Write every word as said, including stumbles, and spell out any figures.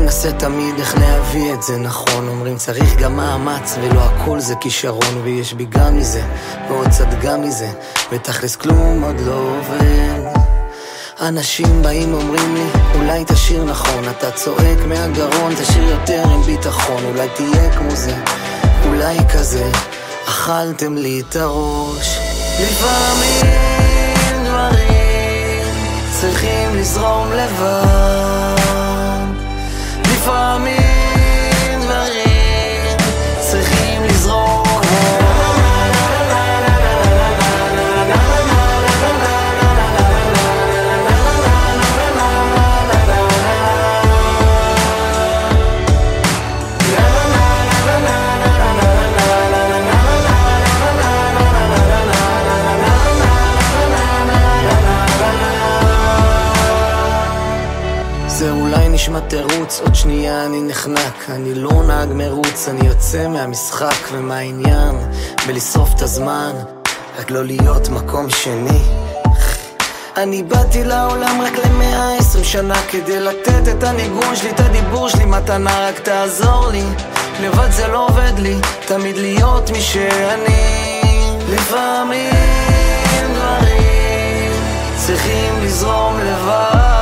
מנסה תמיד איך להביא את זה נכון. אומרים צריך גם מאמץ ולא הכל זה כישרון, ויש בי גם מזה ועוד צד גם מזה, ותכלס כלום עוד לא עובד. אנשים באים אומרים לי אולי תשאיר נכון, אתה צועק מהגרון, תשאיר יותר עם ביטחון, אולי תהיה כמו זה, אולי כזה, אכלתם לי את הראש. לפעמים דברים צריכים לזרום לבד, לפעמים דברים צריכים לזרום. זה אולי נשמע תירוץ, עוד שנייה אני נחנק, אני לא נהג מרוץ, אני יוצא מהמשחק ומהעניין בלשרוף את הזמן, רק לא להיות מקום שני. אני באתי לעולם רק למאה עשרים שנה כדי לתת את הניגון שלי, את הדיבור שלי, מתנה רק תעזור לי, לבד זה לא עובד לי, תמיד להיות מי שאני. לפעמים דברים צריכים לזרום לבד,